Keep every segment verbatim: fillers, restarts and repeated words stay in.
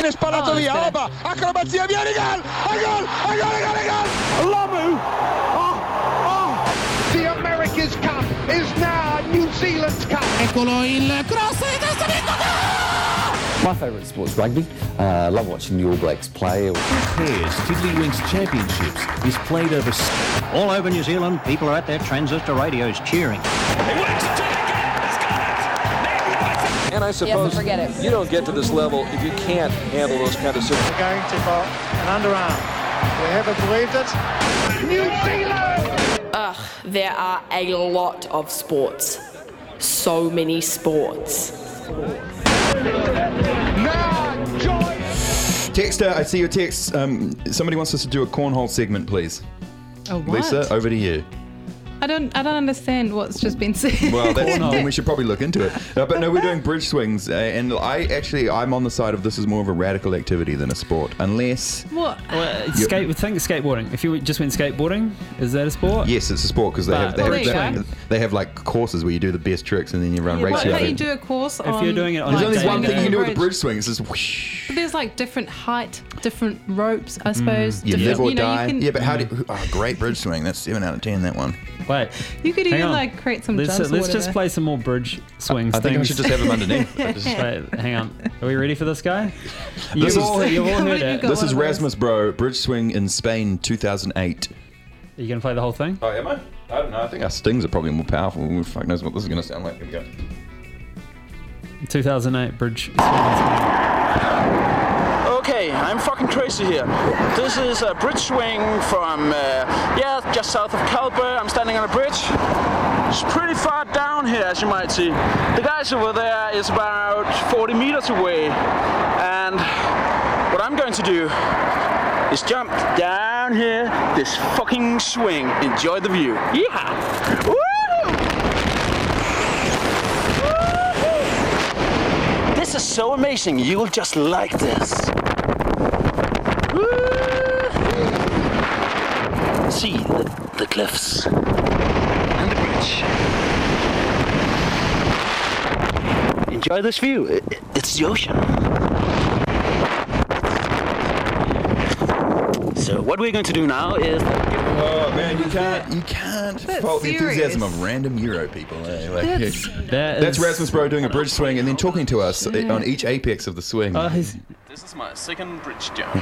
Viene sparato oh, via, Oba, acrobazia, vieni gol, a gol, a gol, a gol, a gol. Lamu, oh, oh. The America's Cup is now New Zealand's Cup. Eccolo il cross e testa di My favourite sport's rugby. I uh, love watching the All Blacks play. Pairs Tiddlywinks Championships is played over... All over New Zealand, people are at their transistor radios cheering. And I suppose you don't get to this level if you can't handle those kind of situations. We're going to for an underarm. We haven't believed it. New Zealand! Ugh, there are a lot of sports. So many sports. Now, joy! Texter, I see your text. Um, somebody wants us to do a cornhole segment, please. Oh, what? Lisa, over to you. I don't I don't understand what's just been said. Well, that's, then we should probably look into it. Uh, but no, we're doing bridge swings, uh, and I actually I'm on the side of this is more of a radical activity than a sport, unless. What? Well, skate. Think skateboarding. If you just went skateboarding, is that a sport? Yes, it's a sport because they But- have they, Well, have, there they, you have, they have like courses where you do the best tricks and then you run Yeah, race why you can't out. you do a course If on... you're doing it on There's a only day one to thing day. you can do with the bridge swing. It's just whoosh. But there's like different height, different ropes, I suppose. You different, live or you know, die. You, can, Yeah, but how do you, oh, great bridge swing. That's seven out of ten. That one. Wait. you could hang even on. like create some Let's, jumps or let's just whatever. play some more bridge swings. I think I things. should just have them underneath. I just- Wait, hang on. Are we ready for this guy? This You've is- all, you've all Come heard on, you it. go. This one is of those. Rasmus Bro, bridge swing in Spain, two thousand eight. Are you going to play the whole thing? Oh, am I? I don't know. I think our stings are probably more powerful. Who fuck knows what this is going to sound like? Here we go. two thousand eight bridge swing. Okay, I'm fucking crazy here. This is a bridge swing from, uh, yeah, just south of Kalber. I'm standing on a bridge. It's pretty far down here, as you might see. The guys over there is about forty meters away. And what I'm going to do is jump down here, this fucking swing. Enjoy the view. Yeehaw! Woo! This is so amazing. You'll just like this. Woo! See the, the cliffs and the bridge. Enjoy this view. It, it- it's the ocean. So what we're going to do now is Oh man, you can't you can't That's fault the enthusiasm serious. of random Euro people. Eh? Like, That's- That that's is- Rasmus Bro doing a bridge swing and then talking to us on each apex of the swing. Oh, he's, This is my second bridge jump.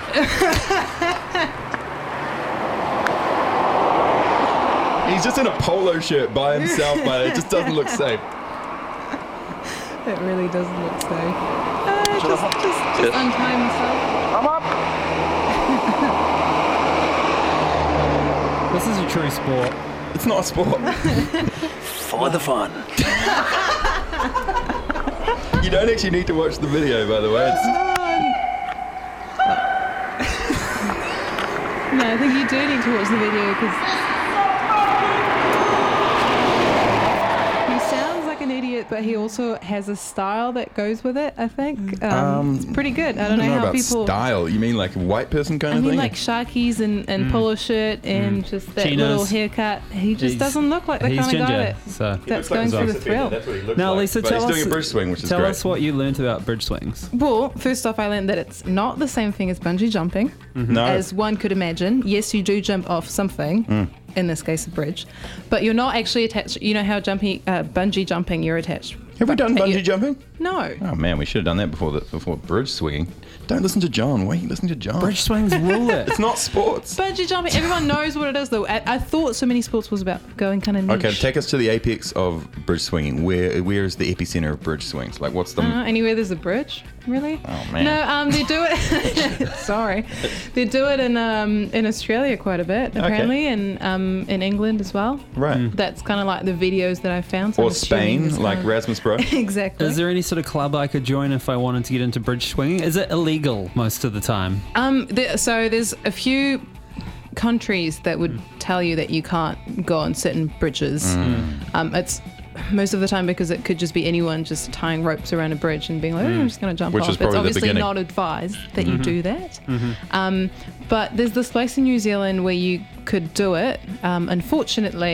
He's just in a polo shirt by himself, but it just doesn't look safe. It really doesn't look safe. Uh, just, just, just untie himself. I'm up. this is a true sport. It's not a sport. For the fun. You don't actually need to watch the video, by the way. It's, No, I think you do need to watch the video because he sounds like an idiot, but he also has a style that goes with it. I think um, Um, it's pretty good. I I don't don't know, know how about people. style. You mean like a white person kind I of mean, thing? like Sharkies and, and polo shirt and just that Chinos. little haircut. He just He's- doesn't look like the he's kind of guy ginger, that, so. that's going through the thrill. That's what he looks Now, like. Lisa, But tell he's us, doing a bridge swing, which is tell great. us what you learned about bridge swings. Well, first off, I learned that it's not the same thing as bungee jumping, No. as one could imagine. Yes, you do jump off something, Mm. in this case a bridge, but you're not actually attached. You know how jumping, uh, bungee jumping, you're attached. Have we done Hey, bungee you- jumping? No. Oh man, we should have done that before the, before bridge swinging. Don't listen to John. Why are you listening to John? Bridge swings rule it. It's not sports. Bungee jumping, everyone knows what it is though. I, I thought so many sports was about going kind of niche. Okay, take us to the apex of bridge swinging. Where where is the epicenter of bridge swings? Like, what's the? I don't know, anywhere there's a bridge, really? Oh man. No, um, they do it. Sorry, they do it in um in Australia quite a bit apparently, and um in England as well. Right. That's kind of like the videos that I found. So Or I'm assuming Spain, it's like kinda- Rasmus Bro. Exactly. Is there any sort of club I could join if I wanted to get into bridge swinging? Is it illegal most of the time? Um, there, so there's a few countries that would tell you that you can't go on certain bridges. Mm. Um, it's most of the time because it could just be anyone just tying ropes around a bridge and being like, oh, I'm just going to jump Which off. is probably It's the obviously beginning. not advised that you Mhm. do that. Um, but there's this place in New Zealand where you could do it. Um, unfortunately,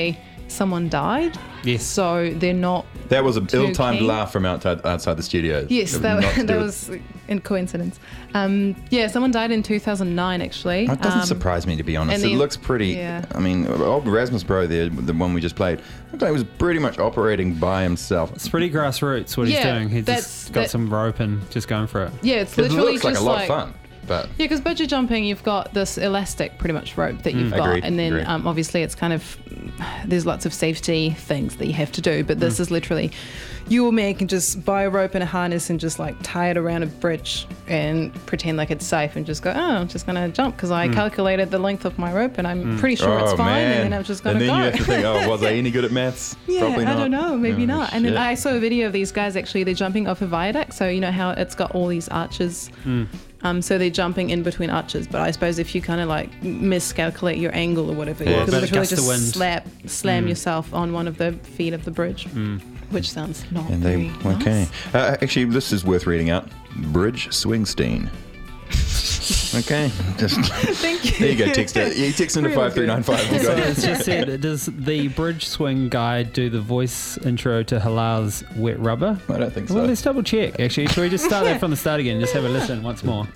someone died. Yes. So they're not. That was an too ill-timed keen. laugh from outside outside the studio. Yes, It that, not to do that with- was in coincidence. Um, yeah, someone died in two thousand nine, actually. It doesn't Um, surprise me, to be honest. and It then- looks pretty. yeah. I mean, old Rasmus Bro, there, the one we just played, looked like he was pretty much operating by himself. It's pretty grassroots what he's Yeah, doing. He's that's- just got that- some rope and just going for it. Yeah, it's It literally looks like just a lot like. of fun, but Yeah, because budget jumping, you've got this elastic, pretty much rope that you've Mm. got, Agreed, and then agreed. um, obviously it's kind of there's lots of safety things that you have to do. But this Mm. is literally you or me can just buy a rope and a harness and just like tie it around a bridge and pretend like it's safe and just go, oh, I'm just gonna jump because I Mm. calculated the length of my rope and I'm pretty sure it's Oh, fine, man. and then I'm just gonna And then go. you have to think, oh, was I any good at maths? Yeah, Probably not. I don't know, maybe Oh, not. And then shit. I saw a video of these guys actually, they're jumping off a viaduct, so you know how it's got all these arches. Mm. Um, so they're jumping in between arches, but I suppose if you kind of like miscalculate your angle or whatever, Yeah. you Or could a bit of literally gust of just wind. slap, slam Mm. yourself on one of the feet of the bridge, Mm. which sounds not And they, very okay. nice. Uh, actually, this is worth reading out. Bridge Swingstein. Okay. Just, Thank you. There you go, text it. You text into Really five three nine five. So it's just said, does the bridge swing guy do the voice intro to Halal's Wet Rubber? I don't think so. Well, let's double check, actually. Should we just start that from the start again? Just have a listen once more.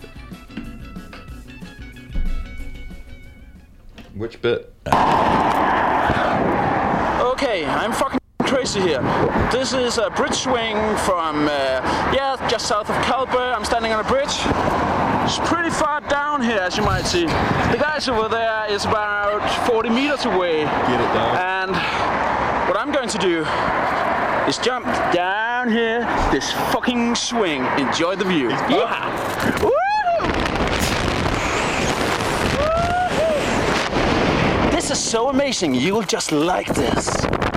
Which bit? Okay, I'm fucking crazy here. This is a bridge swing from, uh, yeah, just south of Kalber. I'm standing on a bridge. It's pretty far down here, as you might see. The guys over there is about forty meters away. Get it down. And what I'm going to do is jump down here, this fucking swing. Enjoy the view. Yeah. Woo! This is so amazing. You'll just like this.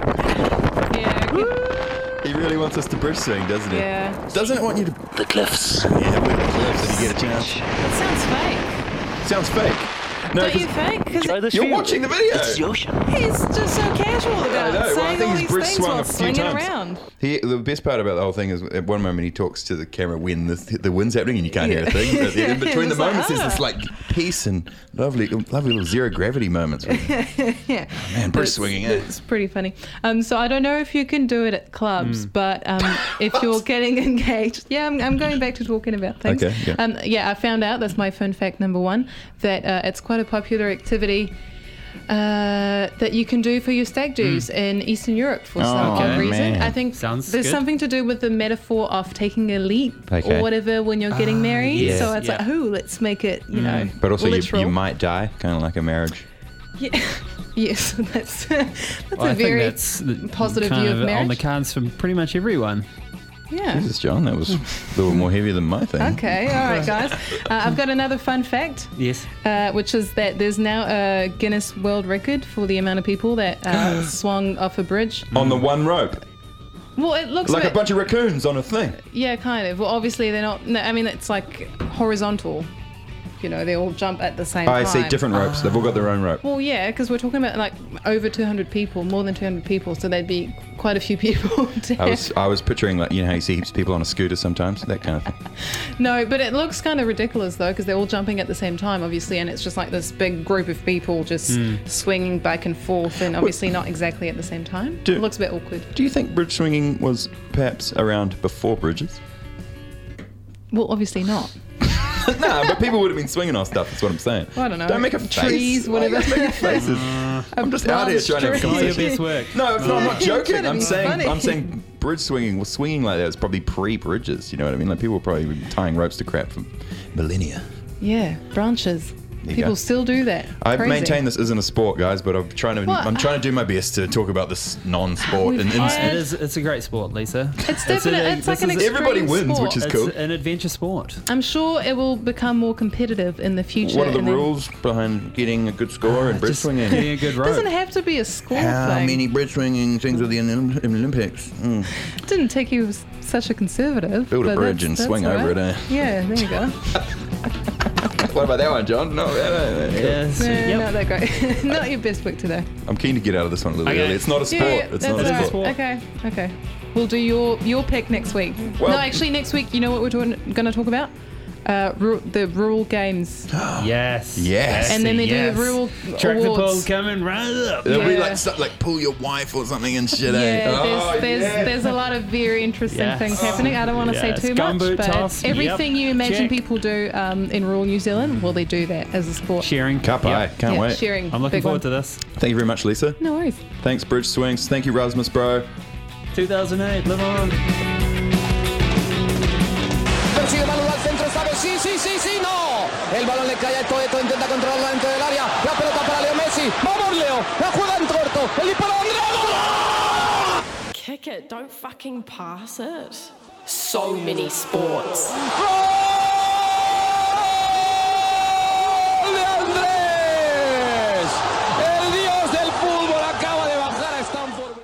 Yeah, good. He really wants us to bridge swing, doesn't he? Yeah. Doesn't it want you to... The cliffs. Yeah, look at the cliffs if you get a chance. That sounds fake. Sounds fake. No, Don't you 'cause think? Because you're watching the video. It's the ocean. he's just so casual I about know. Well, I saying think all he's these bridge things swung while a few swinging times. around. He, the best part about the whole thing is at one moment he talks to the camera when the, the wind's happening and you can't hear a thing. But in between the It's like, moments, there's this ah. like peace and lovely, lovely little zero gravity moments. Yeah. Man, bridge It's- swinging, eh? It's pretty funny. Um, so I don't know if you can do it at clubs, Mm. but um, if you're getting engaged, yeah, I'm, I'm going back to talking about things. Okay, yeah. Um, yeah, I found out, that's my fun fact number one, that uh, it's quite a popular activity uh, that you can do for your stag do's in Eastern Europe for some Oh, odd reason. man. I think Sounds there's good. something to do with the metaphor of taking a leap Okay. or whatever when you're getting Ah, married. yes, So it's yeah. like, oh, let's make it, you know, But also, you, literal. you might die, kind of like a marriage. Yeah. Yes, that's that's Well, a I think very that's the- positive kind view of of on the marriage. cards for pretty much everyone. Yeah. Jesus, John, that was a little more heavy than my thing. Okay, all right, guys. Uh, I've got another fun fact, Yes. uh, which is that there's now a Guinness World Record for the amount of people that uh, swung off a bridge. On the one rope. Well, it looks Like a bit, bunch of raccoons on a thing. yeah, kind of. Well, obviously they're not. No, I mean, it's like horizontal. You know, they all jump at the same I time. see, different ropes. They've all got their own rope. Well, yeah, because we're talking about like over two hundred people, more than two hundred people, so there'd be quite a few people. To I was I was picturing, like, you know how you see heaps of people on a scooter sometimes? That kind of thing. No, but it looks kind of ridiculous though, because they're all jumping at the same time, obviously, and it's just like this big group of people just Mm. swinging back and forth, and obviously not exactly at the same time. Do- it looks a bit awkward. Do you think bridge swinging was perhaps around before bridges? Well, obviously not. Nah, but people would have been swinging on stuff, that's what I'm saying. I don't know. Don't make a face. Trees, Why are you whatever. guys making faces. I'm just out here Plant trying to have a trees. Try your conversation. best work. No, it's not, I'm not joking. Could've I'm been saying funny. I'm saying bridge swinging was swinging like that. It's probably pre-bridges. You know what I mean? Like people were probably tying ropes to crap for millennia. Yeah, branches. There you People go. still do that. I Crazy. maintain this isn't a sport, guys, but I'm trying to What? I'm trying to do my best to talk about this non-sport. We've And, had- and It is. It's a great sport, Lisa. It's definitely. a- It's like this an is a- extreme everybody wins, sport. which is It's cool. an adventure sport. I'm sure it will become more competitive in the future. What are the and then- rules behind getting a good score in bridge Just swinging? getting a good It rope. doesn't have to be a score How thing. many bridge swinging things are there in the Olymp- in the Olympics? Mm. It didn't take you s- such a conservative. Build a but bridge that's- and that's swing all over right. it, eh? Yeah, there you go. What about that one, John? No, yeah, yeah, yeah. Yes. No, Yep. not that great. Not your best book today. I'm keen to get out of this one a little Okay. early. It's not a sport. Yeah, yeah, it's that's not a all sport. right. Okay, okay. We'll do your your pick next week. Well- no, actually, next week, you know what we're going to talk about? uh, ru- the rural games. Yes. Yes. And then they yes. do the rural Track the awards. pole coming right up. It'll be Yeah. like stuff like pull your wife or something and shit. Yeah, eh? there's, Oh, there's, yeah. there's a lot of very interesting Yes. things happening. I don't want to Yes. say too much, Gumboot but toss, everything yep. you imagine Check. people do um, in rural New Zealand, well, they do that as a sport. Sharing. Kapai. Yep. Can't yeah, wait. sharing. I'm looking big forward one. to this. Thank you very much, Lisa. No worries. Thanks, Bridge Swings. Thank you, Rasmus, bro. two thousand eight, live on. Persigue balón al centro, sabe, sí, sí, sí, sí, no. El balón le cae a Eto'o, Eto'o intenta controlarla dentro del área. La pelota para Leo Messi. Vamos, Leo. La juega en corto. El disparo de Andrea. Kick it, don't fucking pass it. So many sports. ¡Gol!